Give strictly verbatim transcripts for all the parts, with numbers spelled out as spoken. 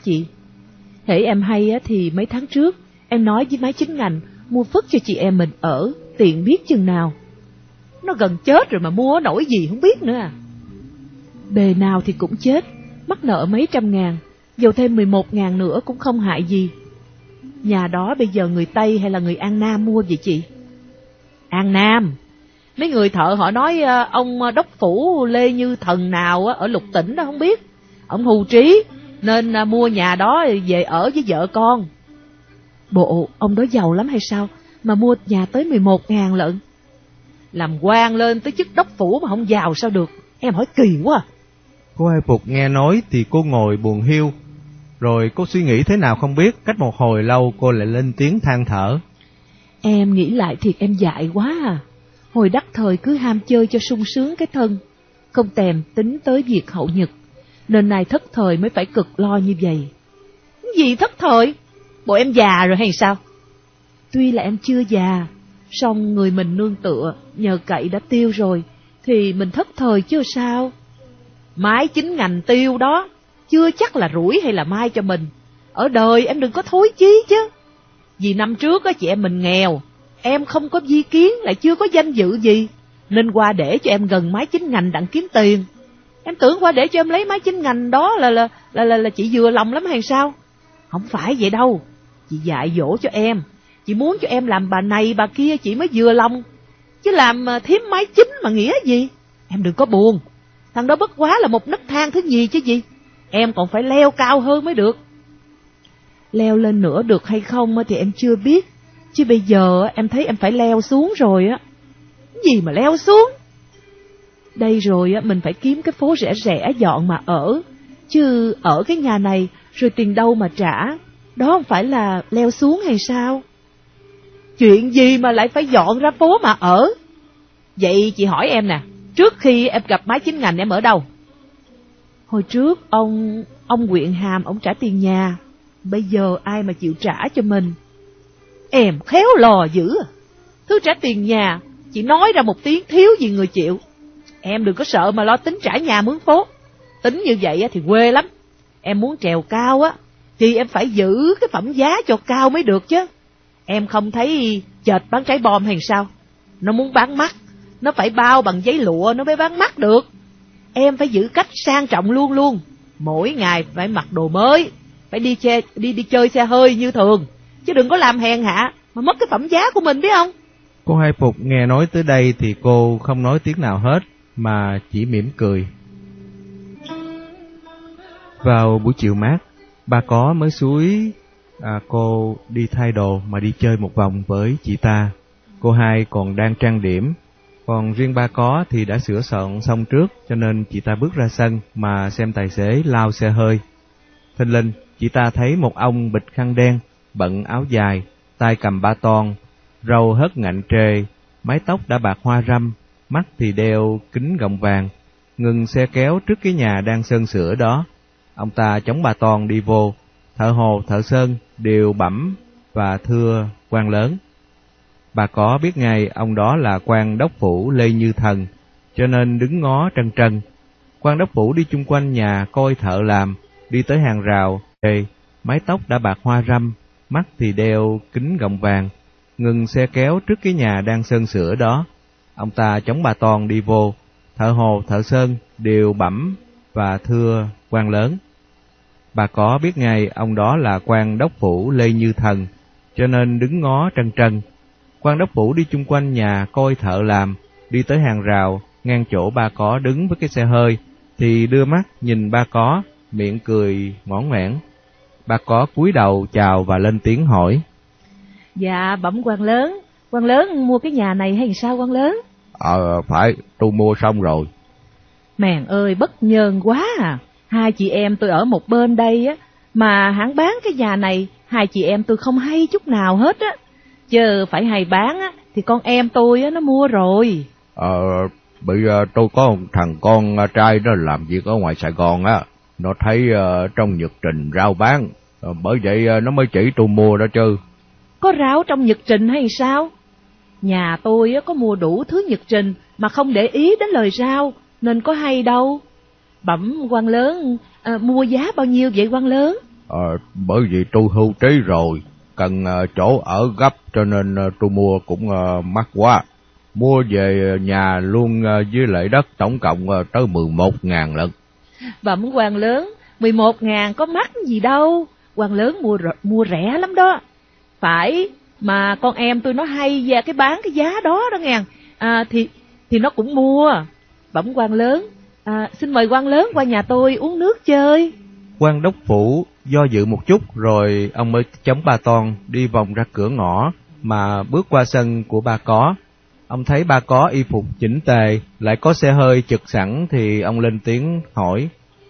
chị. Hễ em hay á, thì mấy tháng trước em nói với má Chín Ngành mua phất cho chị em mình ở, tiện biết chừng nào. Nó gần chết rồi mà mua nổi gì không biết nữa à. Bề nào thì cũng chết, mắc nợ mấy trăm ngàn, dầu thêm mười một ngàn nữa cũng không hại gì. Nhà đó bây giờ người Tây hay là người An Nam mua vậy chị? An Nam? Mấy người thợ họ nói ông đốc phủ Lê Như Thần nào ở Lục Tỉnh đó không biết. Ông hưu trí nên mua nhà đó về ở với vợ con. Bộ ông đó giàu lắm hay sao mà mua nhà tới mười một ngàn lận? Làm quan lên tới chức đốc phủ mà không giàu sao được, em hỏi kỳ quá. Cô Hai Phục nghe nói thì cô ngồi buồn hiu, rồi cô suy nghĩ thế nào không biết. Cách một hồi lâu cô lại lên tiếng than thở. Em nghĩ lại thiệt em dại quá à. Hồi đắc thời cứ ham chơi cho sung sướng cái thân, không tèm tính tới việc hậu nhật, nên nay thất thời mới phải cực lo như vậy. Gì thất thời? Bộ em già rồi hay sao? Tuy là em chưa già, song người mình nương tựa, nhờ cậy đã tiêu rồi, thì mình thất thời chứ sao? Mái Chín Ngành tiêu đó, chưa chắc là rủi hay là mai cho mình. Ở đời em đừng có thối chí chứ. Vì năm trước á chị em mình nghèo, em không có di kiến, lại chưa có danh dự gì, nên qua để cho em gần mái Chín Ngành đặng kiếm tiền. Em tưởng qua để cho em lấy mái Chín Ngành đó là là là là, là chị vừa lòng lắm hay sao? Không phải vậy đâu. Chị dạy dỗ cho em, chị muốn cho em làm bà này bà kia chị mới vừa lòng, chứ làm thím mái chính mà nghĩa gì. Em đừng có buồn, thằng đó bất quá là một nấc thang thứ nhì chứ gì. Em còn phải leo cao hơn mới được. Leo lên nữa được hay không thì em chưa biết, chứ bây giờ em thấy em phải leo xuống rồi á. Gì mà leo xuống? Đây rồi mình phải kiếm cái phố rẻ rẻ dọn mà ở, chứ ở cái nhà này rồi tiền đâu mà trả. Đó không phải là leo xuống hay sao? Chuyện gì mà lại phải dọn ra phố mà ở? Vậy chị hỏi em nè, trước khi em gặp mái Chín Ngành em ở đâu? Hồi trước ông ông Quyện Hàm ông trả tiền nhà, bây giờ ai mà chịu trả cho mình? Em khéo lò dữ à. Thứ trả tiền nhà, chị nói ra một tiếng thiếu gì người chịu. Em đừng có sợ mà lo tính trả nhà mướn phố. Tính như vậy thì quê lắm. Em muốn trèo cao á, thì em phải giữ cái phẩm giá cho cao mới được chứ. Em không thấy chợt bán trái bom hay sao? Nó muốn bán mắc, nó phải bao bằng giấy lụa nó mới bán mắc được. Em phải giữ cách sang trọng luôn luôn. Mỗi ngày phải mặc đồ mới, phải đi, che, đi đi chơi xe hơi như thường, chứ đừng có làm hèn hạ mà mất cái phẩm giá của mình, biết không? Cô Hai Phục nghe nói tới đây thì cô không nói tiếng nào hết, mà chỉ mỉm cười. Vào buổi chiều mát, ba có mới xúi à, cô đi thay đồ mà đi chơi một vòng với chị ta. Cô Hai còn đang trang điểm, còn riêng ba có thì đã sửa soạn xong trước, cho nên chị ta bước ra sân mà xem tài xế lao xe hơi. Thình lình, chị ta thấy một ông bịt khăn đen, bận áo dài, tay cầm ba ton, râu hớt ngạnh trề, mái tóc đã bạc hoa râm, mắt thì đeo kính gọng vàng, ngừng xe kéo trước cái nhà đang sơn sửa đó. Ông ta chống ba ton đi vô, thợ hồ, thợ sơn đều bẩm và thưa quan lớn. Bà có biết ngay ông đó là quan đốc phủ Lê Như Thần, cho nên đứng ngó trân trân. Quan đốc phủ đi chung quanh nhà coi thợ làm, đi tới hàng rào, đề, mái tóc đã bạc hoa râm, mắt thì đeo kính gọng vàng, ngừng xe kéo trước cái nhà đang sơn sửa đó. Ông ta chống ba ton đi vô, thợ hồ, thợ sơn đều bẩm và thưa quan lớn. Bà có biết ngay ông đó là quan đốc phủ Lê Như Thần, cho nên đứng ngó trân trân. Quan đốc phủ đi chung quanh nhà coi thợ làm, đi tới hàng rào, ngang chỗ ba có đứng với cái xe hơi, thì đưa mắt nhìn ba có, miệng cười ngõn ngoẻn. Ba có cúi đầu chào và lên tiếng hỏi. Dạ bẩm quan lớn, quan lớn mua cái nhà này hay sao quan lớn? Ờ phải, tôi mua xong rồi. Mèn ơi, bất nhơn quá à. Hai chị em tôi ở một bên đây á, mà hãng bán cái nhà này, hai chị em tôi không hay chút nào hết á. Chứ phải hay bán á, thì con em tôi á, nó mua rồi. Ờ, bây giờ tôi có một thằng con trai nó làm việc ở ngoài Sài Gòn á. Nó thấy uh, trong nhật trình rau bán, uh, bởi vậy uh, nó mới chỉ tôi mua đó chứ. Có rau trong nhật trình hay sao? Nhà tôi á, có mua đủ thứ nhật trình mà không để ý đến lời rau, nên có hay đâu. Bẩm quan lớn, à, mua giá bao nhiêu vậy quan lớn? Ờ, bởi vì tôi hưu trí rồi, cần uh, chỗ ở gấp cho nên uh, tôi mua cũng uh, mắc quá. Mua về nhà luôn uh, với lại đất tổng cộng uh, tới mười một ngàn lận. Bẩm quan lớn, mười một ngàn có mắc gì đâu, quan lớn mua mua rẻ lắm đó. Phải, mà con em tôi nó hay ra cái bán cái giá đó đó nghe, à, thì thì nó cũng mua. Bẩm quan lớn, à, xin mời quan lớn qua nhà tôi uống nước chơi. Quan đốc phủ do dự một chút rồi ông mới chống ba ton đi vòng ra cửa ngõ mà bước qua sân của ba có. Ông thấy ba có y phục chỉnh tề, lại có xe hơi trực sẵn thì ông lên tiếng hỏi.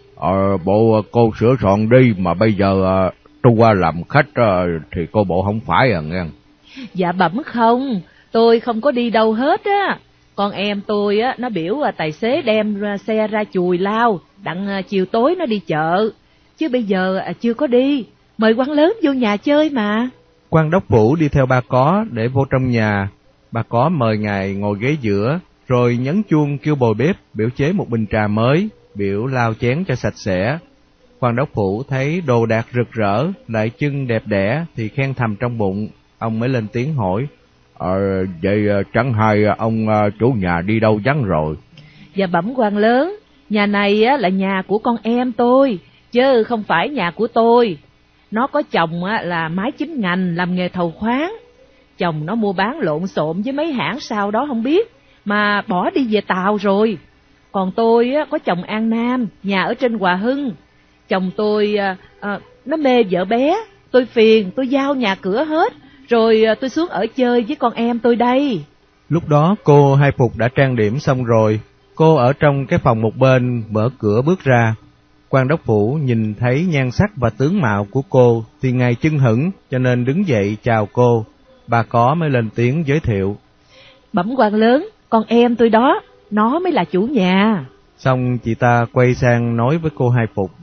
Ờ, bộ cô sửa soạn đi, mà bây giờ uh, tôi qua làm khách uh, thì cô bộ không phải à nghe. Dạ bẩm không, tôi không có đi đâu hết á. Con em tôi á, nó biểu uh, tài xế đem ra xe ra chùi lao, đặng uh, chiều tối nó đi chợ. Chứ bây giờ uh, chưa có đi, mời quan lớn vô nhà chơi mà. Quan đốc phủ đi theo ba có để vô trong nhà. Ba có mời ngài ngồi ghế giữa, rồi nhấn chuông kêu bồi bếp biểu chế một bình trà mới, biểu lau chén cho sạch sẽ. Quan đốc phủ thấy đồ đạc rực rỡ, lại chân đẹp đẽ thì khen thầm trong bụng. Ông mới lên tiếng hỏi. Ờ, vậy chẳng hay ông chủ nhà đi đâu vắng rồi? Dạ bẩm quan lớn, nhà này á, là nhà của con em tôi, chứ không phải nhà của tôi. Nó có chồng á, là mái chính ngành làm nghề thầu khoáng. Chồng nó mua bán lộn xộn với mấy hãng sau đó không biết, mà bỏ đi về Tàu rồi. Còn tôi á, có chồng An Nam, nhà ở trên Hòa Hưng. Chồng tôi à, à, nó mê vợ bé, tôi phiền, tôi giao nhà cửa hết, rồi à, tôi xuống ở chơi với con em tôi đây. Lúc đó cô Hai Phục đã trang điểm xong rồi, cô ở trong cái phòng một bên mở cửa bước ra. Quan đốc phủ nhìn thấy nhan sắc và tướng mạo của cô thì ngài chưng hửng, cho nên đứng dậy chào cô. Bà có mới lên tiếng giới thiệu. Bẩm quan lớn, con em tôi đó, nó mới là chủ nhà. Xong chị ta quay sang nói với cô Hai Phục.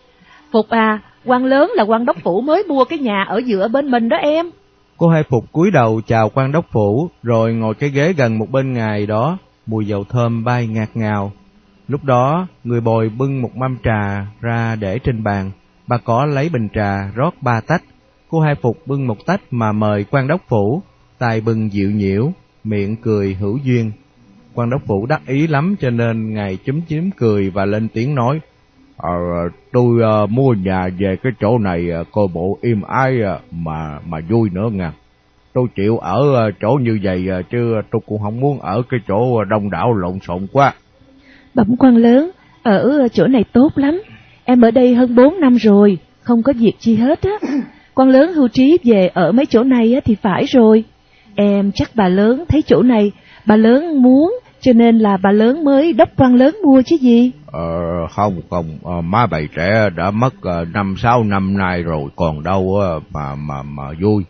Phục à, quan lớn là quan đốc phủ mới mua cái nhà ở giữa bên mình đó em. Cô Hai Phục cúi đầu chào quan đốc phủ, rồi ngồi cái ghế gần một bên ngài đó, mùi dầu thơm bay ngạt ngào. Lúc đó, người bồi bưng một mâm trà ra để trên bàn. Bà có lấy bình trà rót ba tách. Cô Hai Phục bưng một tách mà mời quan đốc phủ, tài bừng dịu nhiễu, miệng cười hữu duyên. Quan đốc phủ đắc ý lắm cho nên ngài chúm chím cười và lên tiếng nói. Ờ, tôi uh, mua nhà về cái chỗ này uh, coi bộ im ái uh, mà mà vui nữa nha. Tôi chịu ở uh, chỗ như vậy uh, chứ tôi cũng không muốn ở cái chỗ đông đảo lộn xộn quá. Bẩm quan lớn, ở chỗ này tốt lắm. Em ở đây hơn bốn năm rồi, không có việc chi hết á. Quan lớn hưu trí về ở mấy chỗ này á thì phải rồi. Em chắc bà lớn thấy chỗ này, bà lớn muốn, cho nên là bà lớn mới đốc quan lớn mua chứ gì. Ờ, không, không, à, má bầy trẻ đã mất năm uh, sáu năm nay rồi, còn đâu uh, mà mà mà vui.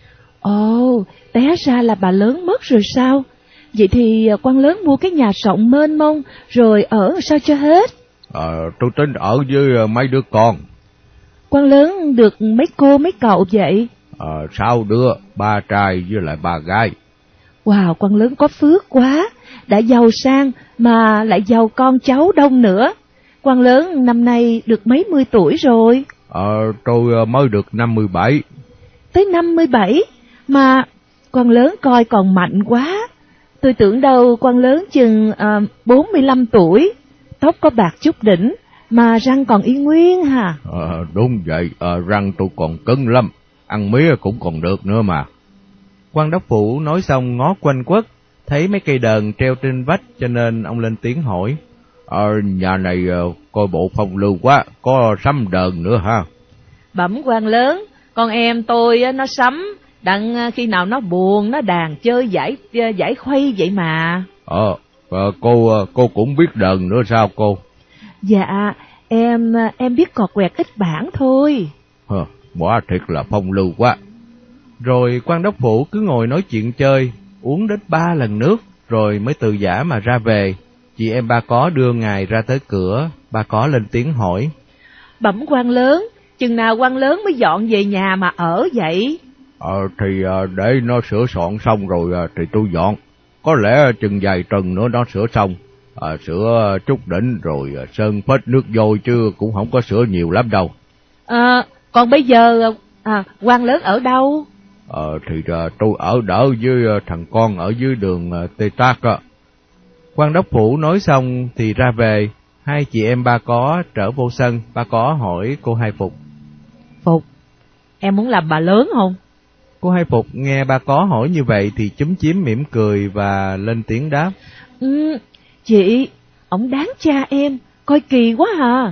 Ồ, té ra là bà lớn mất rồi sao? Vậy thì quan lớn mua cái nhà rộng mênh mông, rồi ở sao cho hết? Ờ, tôi tính ở với uh, mấy đứa con. Quan lớn được mấy cô mấy cậu vậy? Ờ, sáu đứa, ba trai với lại ba gái. Wow, quan lớn có phước quá, đã giàu sang mà lại giàu con cháu đông nữa. Quan lớn năm nay được mấy mươi tuổi rồi? Ờ, tôi mới được năm mươi bảy. Tới năm mươi bảy? Mà quan lớn coi còn mạnh quá. Tôi tưởng đâu quan lớn chừng uh, bốn mươi lăm tuổi, tóc có bạc chút đỉnh, mà răng còn y nguyên hả? Ờ, đúng vậy, ờ, răng tôi còn cứng lắm, ăn mía cũng còn được nữa mà. Quan đốc phủ nói xong ngó quanh quất, thấy mấy cây đờn treo trên vách cho nên ông lên tiếng hỏi. Ờ, nhà này uh, coi bộ phong lưu quá, có sắm đờn nữa ha? Bẩm quan lớn, con em tôi nó sắm, đặng khi nào nó buồn nó đàn chơi giải giải khuây vậy mà. Ờ, ờ cô cô cũng biết đờn nữa sao cô? Dạ, em em biết cọt quẹt ít bản thôi. Hờ, quả thiệt là phong lưu quá. Rồi quan đốc phủ cứ ngồi nói chuyện chơi, uống đến ba lần nước, rồi mới từ giã mà ra về. Chị em ba có đưa ngài ra tới cửa, ba có lên tiếng hỏi. Bẩm quan lớn, chừng nào quan lớn mới dọn về nhà mà ở vậy? Ờ, thì để nó sửa soạn xong rồi thì tôi dọn. Có lẽ chừng vài tuần nữa nó sửa xong. À, sửa chút đỉnh rồi sơn phết nước vôi chứ cũng không có sửa nhiều lắm đâu. À, Còn bây giờ à, quan lớn ở đâu? Ờ, thì uh, tôi ở đỡ với uh, thằng con ở dưới đường uh, Tây Tác á. Quan đốc phủ nói xong thì ra về. Hai chị em Ba Có trở vô sân. Ba Có hỏi cô Hai Phục. Phục, em muốn làm bà lớn không? Cô Hai Phục nghe Ba Có hỏi như vậy thì chúm chím mỉm cười và lên tiếng đáp. Ừ, chị, ổng đáng cha em, coi kỳ quá à.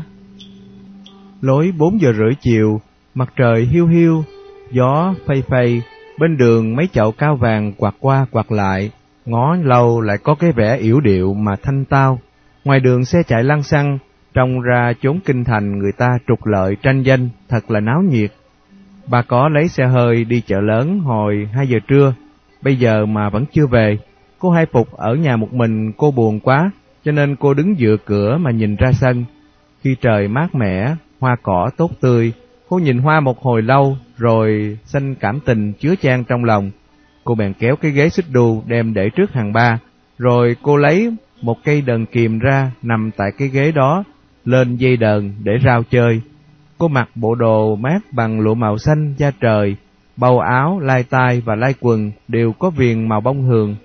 Lối bốn giờ rưỡi chiều, mặt trời hiu hiu, gió phây phây, bên đường mấy chậu cao vàng quạt qua quạt lại, ngó lâu lại có cái vẻ yểu điệu mà thanh tao. Ngoài đường xe chạy lăng xăng, trông ra chốn kinh thành người ta trục lợi tranh danh, thật là náo nhiệt. Ba Có lấy xe hơi đi chợ lớn hồi hai giờ trưa, bây giờ mà vẫn chưa về. Cô Hai Phục ở nhà một mình cô buồn quá, cho nên cô đứng dựa cửa mà nhìn ra sân. Khi trời mát mẻ, hoa cỏ tốt tươi, cô nhìn hoa một hồi lâu, rồi sanh cảm tình chứa chan trong lòng. Cô bèn kéo cái ghế xích đu đem để trước hàng ba, rồi cô lấy một cây đờn kìm ra nằm tại cái ghế đó, lên dây đờn để rao chơi. Cô mặc bộ đồ mát bằng lụa màu xanh da trời, bầu áo, lai tai và lai quần đều có viền màu bông hường.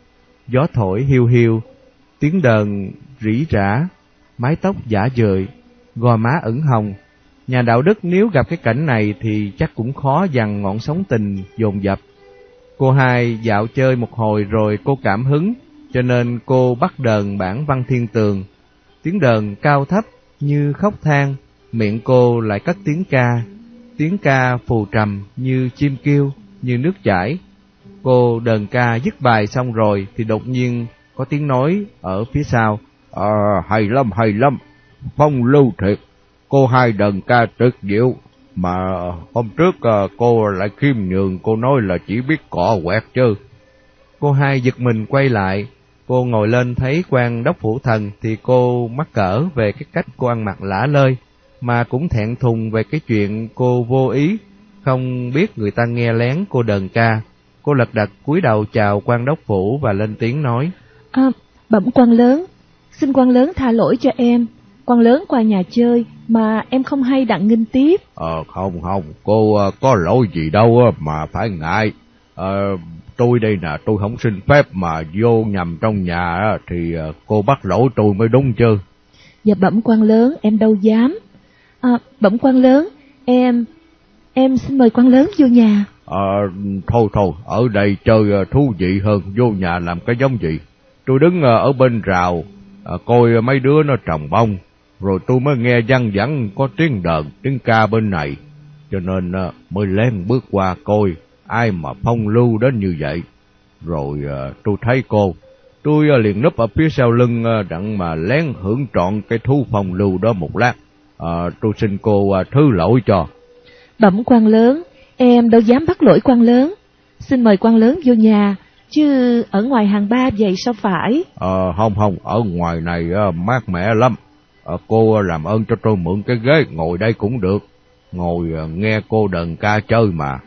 Gió thổi hiu hiu, tiếng đờn rỉ rả, mái tóc giả dời, gò má ửng hồng. Nhà đạo đức nếu gặp cái cảnh này thì chắc cũng khó dằn ngọn sóng tình dồn dập. Cô Hai dạo chơi một hồi rồi cô cảm hứng, cho nên cô bắt đờn bản Văn Thiên Tường. Tiếng đờn cao thấp như khóc than, miệng cô lại cất tiếng ca. Tiếng ca phù trầm như chim kêu, như nước chảy. Cô đờn ca dứt bài xong rồi thì đột nhiên có tiếng nói ở phía sau. À, hay lắm, hay lắm, phong lưu thiệt, cô Hai đờn ca tuyệt diệu. Mà hôm trước cô lại khiêm nhường, cô nói là chỉ biết cọ quẹt chứ. Cô Hai giật mình quay lại, cô ngồi lên thấy quan đốc phủ thần thì cô mắc cỡ về cái cách cô ăn mặc lả lơi, mà cũng thẹn thùng về cái chuyện cô vô ý, không biết người ta nghe lén cô đờn ca. Cô lật đật cúi đầu chào quan đốc phủ và lên tiếng nói. À, bẩm quan lớn, xin quan lớn tha lỗi cho em. Quan lớn qua nhà chơi mà em không hay đặng nghinh tiếp. Ờ không không, cô uh, có lỗi gì đâu mà phải ngại. Uh, tôi đây nè, tôi không xin phép mà vô nhầm trong nhà thì uh, cô bắt lỗi tôi mới đúng chứ. Dạ bẩm quan lớn, em đâu dám. À, bẩm quan lớn, em em xin mời quan lớn vô nhà. Ờ thôi thôi, ở đây chơi uh, thú vị hơn, vô nhà làm cái giống gì. Tôi đứng uh, ở bên rào uh, coi mấy đứa nó trồng bông, rồi tôi mới nghe văng vẳng có tiếng đờn, tiếng ca bên này, cho nên uh, mới lén bước qua coi ai mà phong lưu đến như vậy. Rồi uh, tôi thấy cô, tôi uh, liền núp ở phía sau lưng uh, đặng mà lén hưởng trọn cái thú phong lưu đó một lát. Uh, tôi xin cô uh, thứ lỗi cho. Bẩm quan lớn, em đâu dám bắt lỗi quan lớn. Xin mời quan lớn vô nhà, chứ ở ngoài hàng ba vậy sao phải? Ờ không không, ở ngoài này uh, mát mẻ lắm. Uh, cô uh, làm ơn cho tôi mượn cái ghế ngồi đây cũng được, ngồi uh, nghe cô đờn ca chơi mà.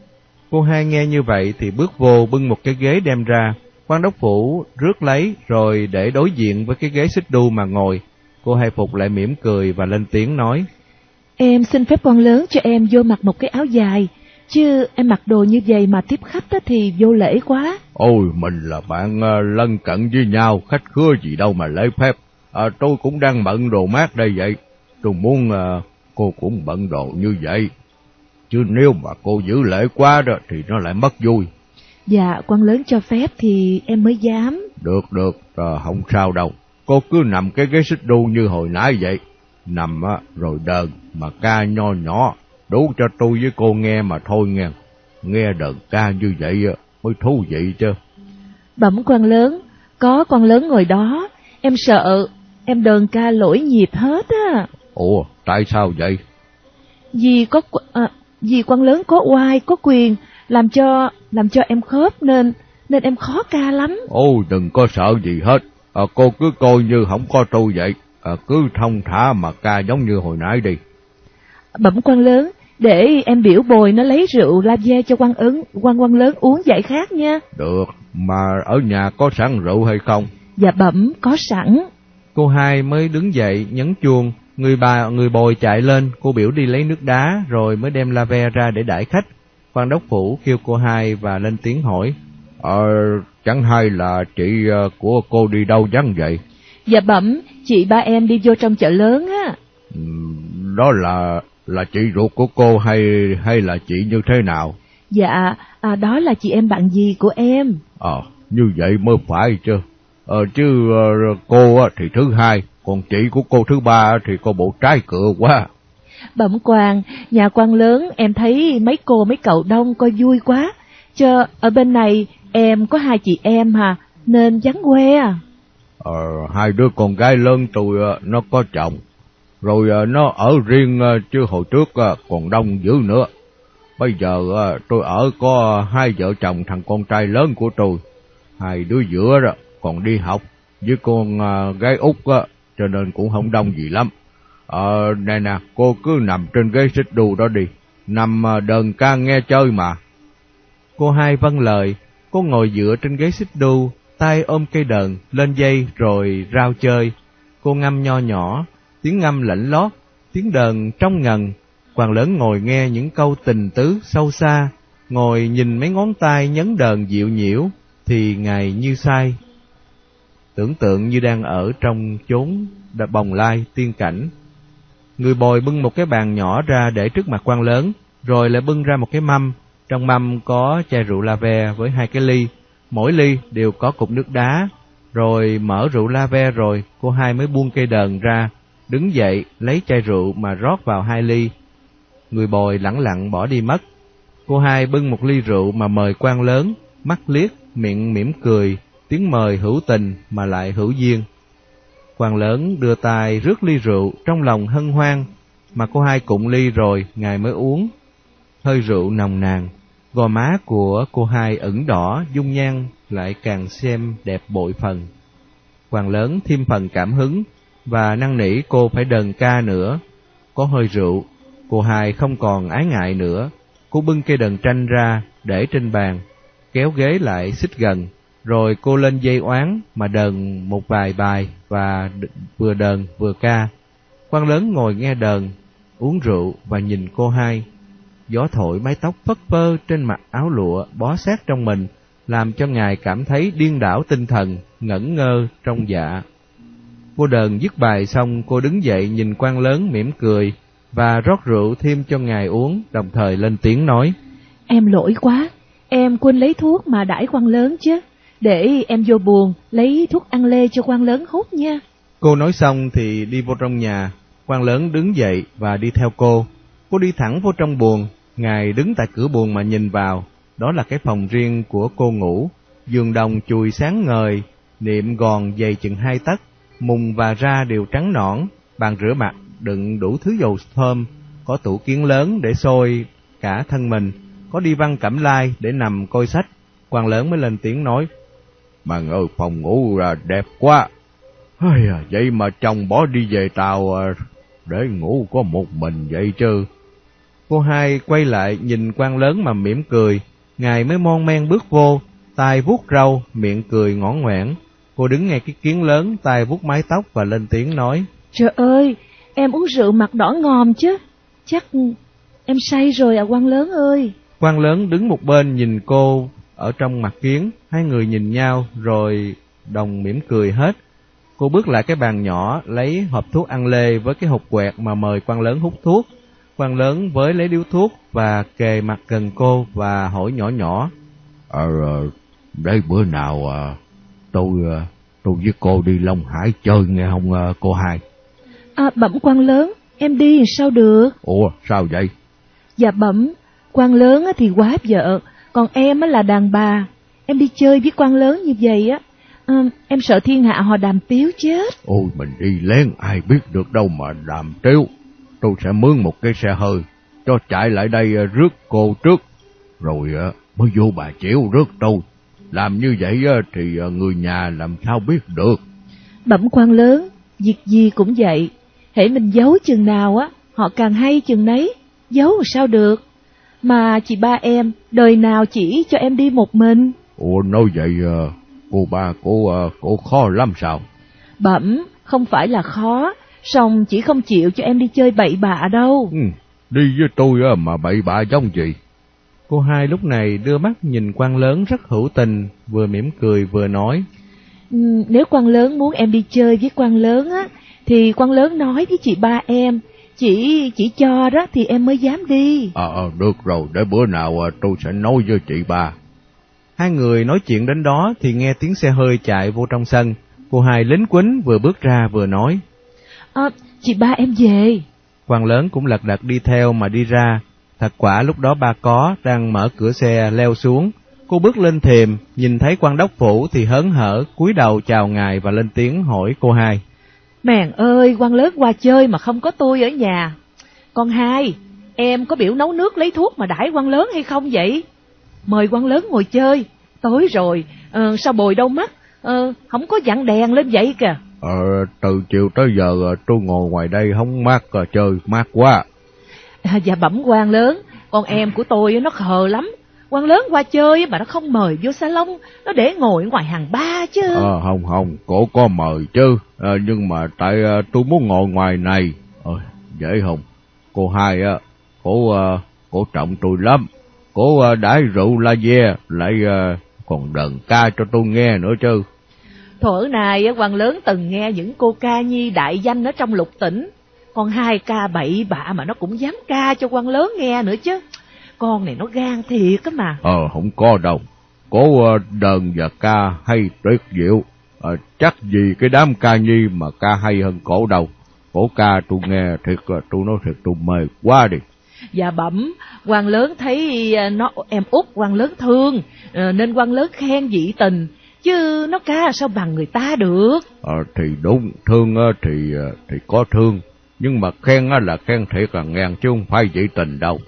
Cô Hai nghe như vậy thì bước vô bưng một cái ghế đem ra. Quan đốc phủ rước lấy rồi để đối diện với cái ghế xích đu mà ngồi. Cô Hai Phục lại mỉm cười và lên tiếng nói. Em xin phép quan lớn cho em vô mặc một cái áo dài, chứ em mặc đồ như vậy mà tiếp khách thì vô lễ quá. Ôi, mình là bạn uh, lân cận với nhau, khách khứa gì đâu mà lễ phép. À, tôi cũng đang bận đồ mát đây vậy. Tôi muốn uh, cô cũng bận đồ như vậy. Chứ nếu mà cô giữ lễ quá đó thì nó lại mất vui. Dạ, quan lớn cho phép thì em mới dám. Được, được, à, không sao đâu. Cô cứ nằm cái ghế xích đu như hồi nãy vậy. Nằm á, rồi đờn mà ca nho nhỏ, đủ cho tôi với cô nghe mà thôi nghe. Nghe đờn ca như vậy mới thú vị chứ. Bẩm quan lớn, có quan lớn ngồi đó, em sợ em đờn ca lỗi nhịp hết á. Ủa, tại sao vậy? Vì có à, vì quan lớn có oai, có quyền, làm cho làm cho em khớp nên nên em khó ca lắm. Ôi, đừng có sợ gì hết. À, cô cứ coi như không có tôi vậy. À, cứ thông thả mà ca giống như hồi nãy đi. Bẩm quan lớn, để em biểu bồi nó lấy rượu la ve cho quan ứng quan quan lớn uống giải khát nha. Được, mà ở nhà có sẵn rượu hay không? Dạ bẩm, có sẵn. Cô Hai mới đứng dậy nhấn chuông, Người bà người bồi chạy lên, cô biểu đi lấy nước đá rồi mới đem la ve ra để đãi khách. Quan đốc phủ kêu cô hai và lên tiếng hỏi: Ờ, chẳng hay là chị của cô đi đâu vắng vậy? Dạ bẩm, chị ba em đi vô trong chợ lớn á. Ừ, đó là là chị ruột của cô hay hay là chị như thế nào? Dạ, à, đó là chị em bạn gì của em. Ờ, như vậy mới phải chứ. Ờ, chứ uh, cô á, thì thứ hai, còn chị của cô thứ ba thì cô bộ trái cửa quá. Bẩm quan, nhà quan lớn em thấy mấy cô mấy cậu đông coi vui quá. Chứ ở bên này em có hai chị em hà, nên vắng que à. Ờ, hai đứa con gái lớn tôi uh, nó có chồng. Rồi uh, nó ở riêng uh, chứ hồi trước uh, còn đông dữ nữa. Bây giờ uh, tôi ở có hai vợ chồng thằng con trai lớn của tôi. Hai đứa giữa đó còn đi học với con uh, gái út á, cho nên cũng không đông gì lắm. Ờ, nè nè, cô cứ nằm trên ghế xích đu đó đi, nằm uh, đờn ca nghe chơi mà. Cô hai vâng lời, cô ngồi dựa trên ghế xích đu, tay ôm cây đờn, lên dây rồi rao chơi. Cô ngâm nho nhỏ, tiếng ngâm lạnh lót, tiếng đờn trong ngần. Quan lớn ngồi nghe những câu tình tứ sâu xa, ngồi nhìn mấy ngón tay nhấn đờn dịu nhiễu, thì ngài như say. Tưởng tượng như đang ở trong chốn bồng lai tiên cảnh. Người bồi bưng một cái bàn nhỏ ra để trước mặt quan lớn, rồi lại bưng ra một cái mâm. Trong mâm có chai rượu la ve với hai cái ly, mỗi ly đều có cục nước đá. Rồi mở rượu la ve rồi, cô hai mới buông cây đờn ra, đứng dậy lấy chai rượu mà rót vào hai ly. Người bồi lẳng lặng bỏ đi mất. Cô hai bưng một ly rượu mà mời quan lớn, mắt liếc, miệng mỉm cười, tiếng mời hữu tình mà lại hữu duyên. Quan lớn đưa tay rước ly rượu, trong lòng hân hoan, mà cô hai cụng ly rồi ngài mới uống. Hơi rượu nồng nàn, gò má của cô hai ửng đỏ, dung nhan lại càng xem đẹp bội phần. Quan lớn thêm phần cảm hứng và năn nỉ cô phải đờn ca nữa. Có hơi rượu, cô hai không còn ái ngại nữa. Cô bưng cây đờn tranh ra để trên bàn, kéo ghế lại xích gần, rồi cô lên dây oán mà đờn một vài bài và vừa đờn vừa ca. Quan lớn ngồi nghe đờn, uống rượu và nhìn cô hai. Gió thổi mái tóc phất phơ trên mặt áo lụa bó sát trong mình, làm cho ngài cảm thấy điên đảo tinh thần, ngẩn ngơ trong dạ. Cô đờn dứt bài xong, cô đứng dậy nhìn quan lớn mỉm cười và rót rượu thêm cho ngài uống, đồng thời lên tiếng nói: Em lỗi quá, em quên lấy thuốc mà đãi quan lớn chứ. Để em vô buồng lấy thuốc ăn lê cho quan lớn hút nha. Cô nói xong thì đi vô trong nhà. Quan lớn đứng dậy và đi theo cô. Cô đi thẳng vô trong buồng. Ngài đứng tại cửa buồng mà nhìn vào. Đó là cái phòng riêng của cô ngủ. Giường đồng chùi sáng ngời, niệm gòn dày chừng hai tấc, mùng và ra đều trắng nõn. Bàn rửa mặt đựng đủ thứ dầu thơm, có tủ kiến lớn để xôi cả thân mình, có đi văn cẩm lai để nằm coi sách. Quan lớn mới lên tiếng nói: Bạn ơi, phòng ngủ là đẹp quá. Vậy mà chồng bỏ đi về Tàu để ngủ có một mình vậy chứ. Cô hai quay lại nhìn quan lớn mà mỉm cười. Ngài mới mon men bước vô, tay vuốt râu, miệng cười ngõn ngoẻn. Cô đứng ngay cái kiến lớn, tay vuốt mái tóc và lên tiếng nói: Trời ơi, em uống rượu mặt đỏ ngòm chứ. Chắc em say rồi à quan lớn ơi. Quan lớn đứng một bên nhìn cô ở trong mặt kiến. Hai người nhìn nhau rồi đồng mỉm cười hết. Cô bước lại cái bàn nhỏ, lấy hộp thuốc ăn lê với cái hộp quẹt mà mời quan lớn hút thuốc. Quan lớn với lấy điếu thuốc và kề mặt gần cô và hỏi nhỏ nhỏ: Ờ, đấy bữa nào à, tôi tôi với cô đi Long Hải chơi nghe không à, cô hai? À, bẩm quan lớn, em đi sao được? Ủa, sao vậy? Dạ bẩm, quan lớn thì quá vợ, còn em là đàn bà. Em đi chơi với quan lớn như vậy á, à, em sợ thiên hạ họ đàm tiếu chết. Ôi, mình đi lén ai biết được đâu mà đàm tiếu. Tôi sẽ mướn một cái xe hơi cho chạy lại đây rước cô trước, rồi mới vô bà chịu rước tôi. Làm như vậy thì người nhà làm sao biết được? Bẩm quan lớn, việc gì cũng vậy, hễ mình giấu chừng nào á, họ càng hay chừng nấy, giấu sao được. Mà chị ba em, đời nào chỉ cho em đi một mình. Ủa, nói vậy cô ba cô cô khó lắm sao? Bẩm, không phải là khó, Xong chị không chịu cho em đi chơi bậy bạ đâu. Ừ, đi với tôi á mà bậy bạ giống gì? Cô hai lúc này đưa mắt nhìn quan lớn rất hữu tình, vừa mỉm cười vừa nói. Ừ, nếu quan lớn muốn em đi chơi với quan lớn á, thì quan lớn nói với chị ba em, chỉ chỉ cho đó thì em mới dám đi. Ờ, à, được rồi, để bữa nào tôi sẽ nói với chị ba. Hai người nói chuyện đến đó thì nghe tiếng xe hơi chạy vô trong sân. Cô hai lính quýnh vừa bước ra vừa nói. À, chị ba em về. Quan lớn cũng lật đật đi theo mà đi ra. Thật quả lúc đó ba có đang mở cửa xe leo xuống. Cô bước lên thềm, nhìn thấy quan đốc phủ thì hớn hở, cúi đầu chào ngài và lên tiếng hỏi cô hai. Mèn ơi, quan lớn qua chơi mà không có tôi ở nhà. Con hai, em có biểu nấu nước lấy thuốc mà đãi quan lớn hay không vậy? Mời quan lớn ngồi chơi. Tối rồi, ờ, sao bồi đâu mắt, ờ, không có dặn đèn lên vậy kìa. Ờ, từ chiều tới giờ tôi ngồi ngoài đây không mát, chơi mát quá. À, dạ bẩm quan lớn, con em của tôi nó khờ lắm. Quan lớn qua chơi mà nó không mời vô salon, nó để ngồi ngoài hàng ba chứ. Ờ, không không, cổ có mời chứ, à, nhưng mà tại à, tôi muốn ngồi ngoài này. Ờ, dễ không? Cô hai á, cổ à, cổ trọng tôi lắm. Cổ à, đãi rượu la ve, lại à, còn đờn ca cho tôi nghe nữa chứ. Thuở này quan lớn từng nghe những cô ca nhi đại danh ở trong lục tỉnh. Con hai ca bậy bạ mà nó cũng dám ca cho quan lớn nghe nữa chứ. Con này nó gan thiệt á mà. Ờ, không có đâu. Cổ uh, đờn và ca hay tuyệt diệu. Uh, chắc gì cái đám ca nhi mà ca hay hơn cổ đâu. Cổ ca tôi nghe thiệt là tôi nói thiệt tôi mê quá đi. Dạ bẩm, quan lớn thấy nó em út quan lớn thương, nên quan lớn khen dị tình. Chứ nó ca sao bằng người ta được. Ờ, thì đúng, thương uh, thì uh, thì có thương. Nhưng mà khen uh, là khen thiệt là ngang chứ không phải dị tình đâu.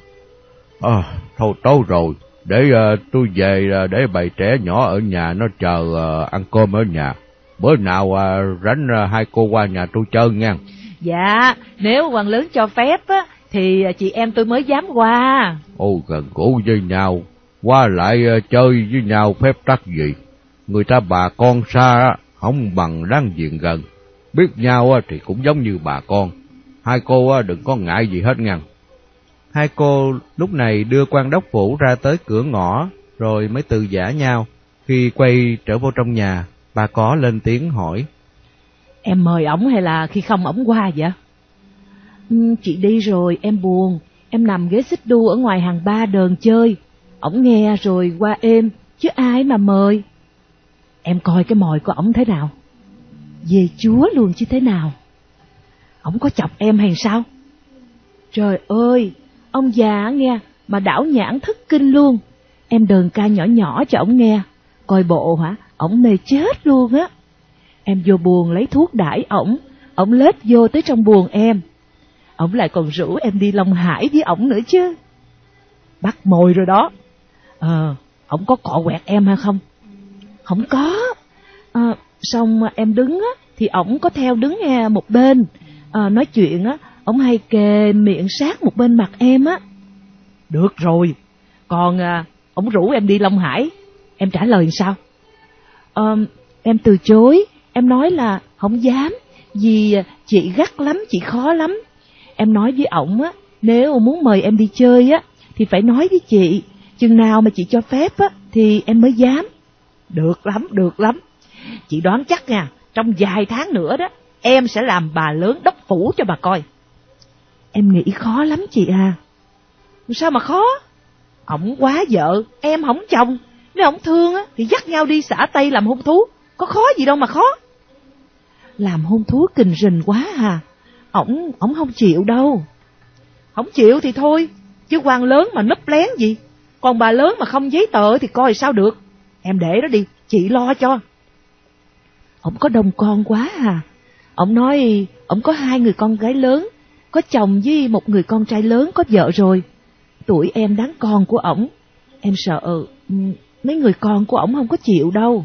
À, thôi tối rồi, để uh, tôi về uh, để bầy trẻ nhỏ ở nhà nó chờ uh, ăn cơm ở nhà. Bữa nào uh, rảnh uh, hai cô qua nhà tôi chơi nha. Dạ, nếu quan lớn cho phép á, thì chị em tôi mới dám qua. Ôi, gần gũi với nhau, qua lại uh, chơi với nhau phép tắc gì. Người ta bà con xa uh, không bằng đáng diện gần. Biết nhau uh, thì cũng giống như bà con. Hai cô uh, đừng có ngại gì hết nha. Hai cô lúc này đưa quan đốc phủ ra tới cửa ngõ, rồi mới từ giã nhau. Khi quay trở vô trong nhà, bà có lên tiếng hỏi. Em mời ổng hay là khi không ổng qua vậy? Ừ, chị đi rồi, em buồn. Em nằm ghế xích đu ở ngoài hàng ba đờn chơi. Ổng nghe rồi qua êm, chứ ai mà mời. Em coi cái mồi của ổng thế nào? Về Chúa luôn chứ thế nào? Ổng có chọc em hay sao? Trời ơi! Ông già nghe, mà đảo nhãn thất kinh luôn. Em đờn ca nhỏ nhỏ cho ổng nghe. Coi bộ hả, ổng mê chết luôn á. Em vô buồng lấy thuốc đãi ổng, ổng lết vô tới trong buồng em. Ổng lại còn rủ em đi Long Hải với ổng nữa chứ. Bắt mồi rồi đó. Ờ, ổng có cọ quẹt em hay không? Không có. À, xong em đứng á, thì ổng có theo đứng nghe một bên. À, nói chuyện á, ổng hay kề miệng sát một bên mặt em á. Được rồi, còn à, ổng rủ em đi Long Hải, em trả lời sao? À, em từ chối, em nói là không dám, vì chị gắt lắm, chị khó lắm. Em nói với ổng á, nếu muốn mời em đi chơi á, thì phải nói với chị, chừng nào mà chị cho phép á, thì em mới dám. Được lắm, được lắm. Chị đoán chắc nha, trong vài tháng nữa đó, em sẽ làm bà lớn đốc phủ cho bà coi. Em nghĩ khó lắm chị à. Sao mà khó? Ổng quá vợ, em không chồng. Nếu ổng thương á, thì dắt nhau đi xã Tây làm hôn thú. Có khó gì đâu mà khó. Làm hôn thú kình rình quá à. Ổng, ổng không chịu đâu. Không chịu thì thôi, chứ quan lớn mà núp lén gì. Còn bà lớn mà không giấy tờ thì coi sao được. Em để đó đi, chị lo cho. Ổng có đông con quá à. Ổng nói ổng có hai người con gái lớn, có chồng với một người con trai lớn có vợ rồi. Tuổi em đáng con của ổng. Em sợ mấy người con của ổng không có chịu đâu.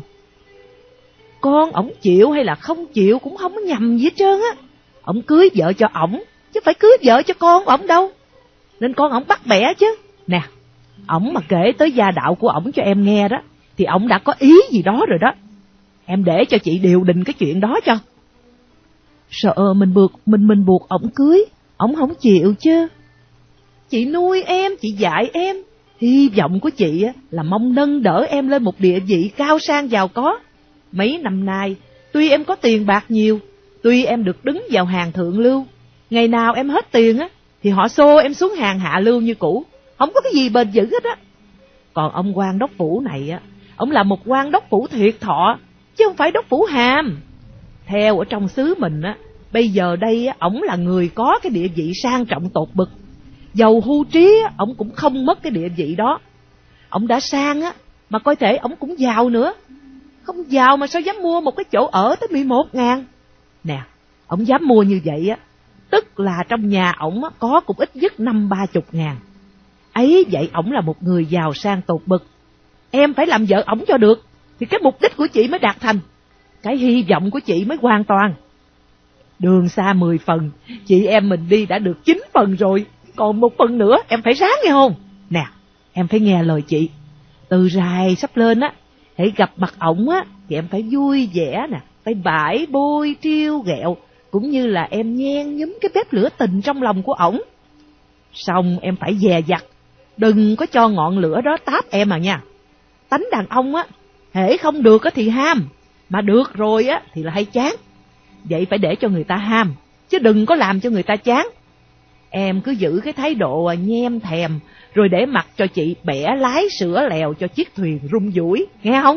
Con ổng chịu hay là không chịu cũng không có nhầm gì hết trơn á. Ổng cưới vợ cho ổng, chứ phải cưới vợ cho con ổng đâu. Nên con ổng bắt bẻ chứ. Nè, ổng mà kể tới gia đạo của ổng cho em nghe đó, thì ổng đã có ý gì đó rồi đó. Em để cho chị điều đình cái chuyện đó cho. sợ mình buộc mình mình buộc ổng cưới, ổng không chịu chứ. Chị nuôi em, chị dạy em, hy vọng của chị là mong nâng đỡ em lên một địa vị cao sang giàu có. Mấy năm nay, tuy em có tiền bạc nhiều, tuy em được đứng vào hàng thượng lưu, ngày nào em hết tiền á thì họ xô em xuống hàng hạ lưu như cũ, không có cái gì bền vững hết á. Còn ông quan đốc phủ này á, ông là một quan đốc phủ thiệt thọ, chứ không phải đốc phủ hàm. Theo ở trong xứ mình á, bây giờ đây á, ổng là người có cái địa vị sang trọng tột bực. Dầu hưu trí á, ổng cũng không mất cái địa vị đó. Ổng đã sang á, mà coi thể ổng cũng giàu nữa. Không giàu mà sao dám mua một cái chỗ ở tới mười một ngàn. Nè, ổng dám mua như vậy á, tức là trong nhà ổng á, có cũng ít nhất năm ba chục ngàn. Ấy vậy ổng là một người giàu sang tột bực. Em phải làm vợ ổng cho được, thì cái mục đích của chị mới đạt thành, cái hy vọng của chị mới hoàn toàn. Đường xa mười phần, chị em mình đi đã được chín phần rồi, còn một phần nữa em phải ráng nghe không? Nè, em phải nghe lời chị. Từ rày sắp lên á, hãy gặp mặt ổng á, thì em phải vui vẻ nè, phải bãi bôi trêu ghẹo, cũng như là em nhen nhúm cái bếp lửa tình trong lòng của ổng. Xong em phải dè dặt, đừng có cho ngọn lửa đó táp em à nha. Tánh đàn ông á, hễ không được á thì ham, mà được rồi á thì là hay chán. Vậy phải để cho người ta ham, chứ đừng có làm cho người ta chán. Em cứ giữ cái thái độ nhem thèm, rồi để mặc cho chị bẻ lái sữa lèo cho chiếc thuyền rung dũi, nghe không?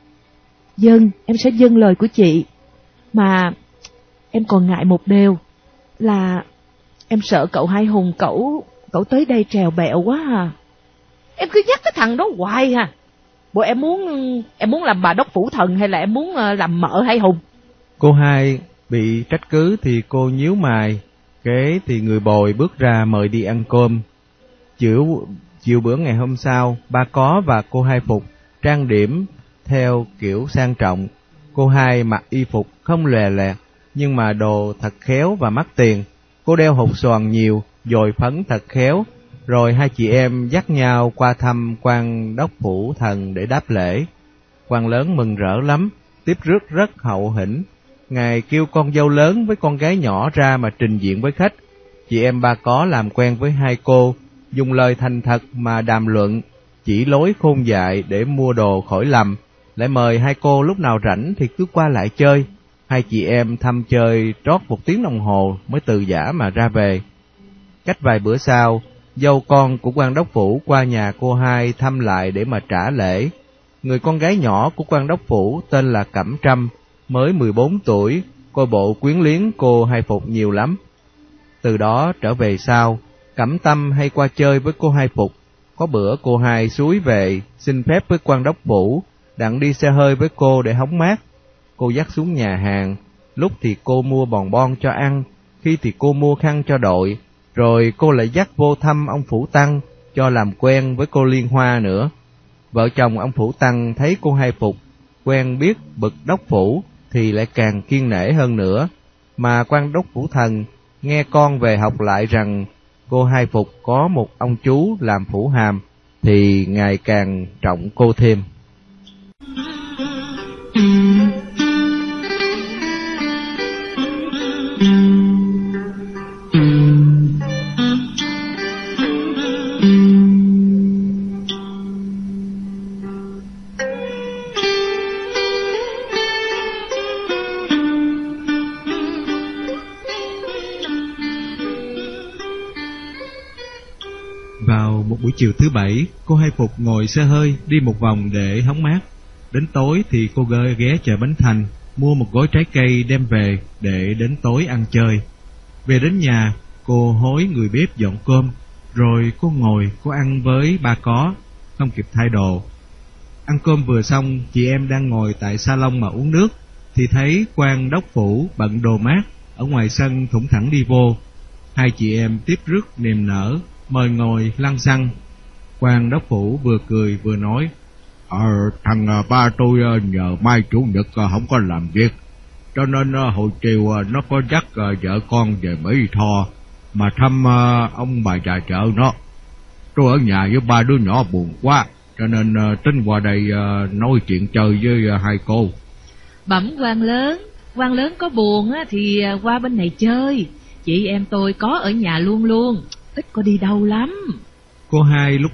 Vâng, em sẽ vâng lời của chị. Mà em còn ngại một điều, là em sợ cậu Hai Hùng cậu cậu tới đây trèo bẹo quá à. Em cứ nhắc cái thằng đó hoài ha. Bộ em muốn em muốn làm bà đốc phủ thần hay là em muốn làm mợ Hai Hùng? Cô Hai bị trách cứ thì cô nhíu mày. Kế thì người bồi bước ra mời đi ăn cơm. Chiều, chiều bữa ngày hôm sau, ba Có và cô Hai Phục trang điểm theo kiểu sang trọng. Cô Hai mặc y phục không lòe loẹt, nhưng mà đồ thật khéo và mắc tiền. Cô đeo hột xoàn nhiều, dồi phấn thật khéo. Rồi hai chị em dắt nhau qua thăm quan đốc phủ thần để đáp lễ. Quan lớn mừng rỡ lắm, tiếp rước rất hậu hĩnh. Ngài kêu con dâu lớn với con gái nhỏ ra mà trình diện với khách. Chị em ba Có làm quen với hai cô, dùng lời thành thật mà đàm luận, chỉ lối khôn dại để mua đồ khỏi lầm. Lại mời hai cô lúc nào rảnh thì cứ qua lại chơi. Hai chị em thăm chơi trót một tiếng đồng hồ mới từ giã mà ra về. Cách vài bữa sau, dâu con của quan đốc phủ qua nhà cô Hai thăm lại để mà trả lễ. Người con gái nhỏ của quan đốc phủ tên là Cẩm Trâm, mới mười bốn tuổi, coi bộ quyến luyến cô Hai Phục nhiều lắm. Từ đó trở về sau, Cẩm Tâm hay qua chơi với cô Hai Phục. Có bữa cô Hai xúi về xin phép với quan đốc phủ, đặng đi xe hơi với cô để hóng mát. Cô dắt xuống nhà hàng, lúc thì cô mua bòn bon cho ăn, khi thì cô mua khăn cho đội, rồi cô lại dắt vô thăm ông Phủ Tăng, cho làm quen với cô Liên Hoa nữa. Vợ chồng ông Phủ Tăng thấy cô Hai Phục quen biết bậc đốc phủ thì lại càng kiêng nể hơn nữa. Mà quan đốc phủ thần nghe con về học lại rằng cô Hai Phục có một ông chú làm phủ hàm thì ngày càng trọng cô thêm. Vào một buổi chiều thứ bảy, cô Hai Phục ngồi xe hơi đi một vòng để hóng mát. Đến tối thì cô ghé ghé chợ Bến Thành, mua một gói trái cây đem về để đến tối ăn chơi. Về đến nhà, cô hối người bếp dọn cơm, rồi cô ngồi cô ăn với ba Có, không kịp thay đồ. Ăn cơm vừa xong, chị em đang ngồi tại salon mà uống nước, thì thấy quan đốc phủ bận đồ mát ở ngoài sân thủng thẳng đi vô. Hai chị em tiếp rước niềm nở, mời ngồi lăn xăng. Quan đốc phủ vừa cười vừa nói: Ờ, thằng ba tôi nhờ mai chủ nhật không có làm việc, cho nên hồi chiều nó có dắt vợ con về Mỹ Tho mà thăm ông bà già chợ nó. Tôi ở nhà với ba đứa nhỏ buồn quá, cho nên tính qua đây nói chuyện chơi với hai cô. Bẩm quan lớn, Quan lớn có buồn á thì qua bên này chơi. Chị em tôi có ở nhà luôn luôn, ít có đi đâu lắm. Cô hai lúc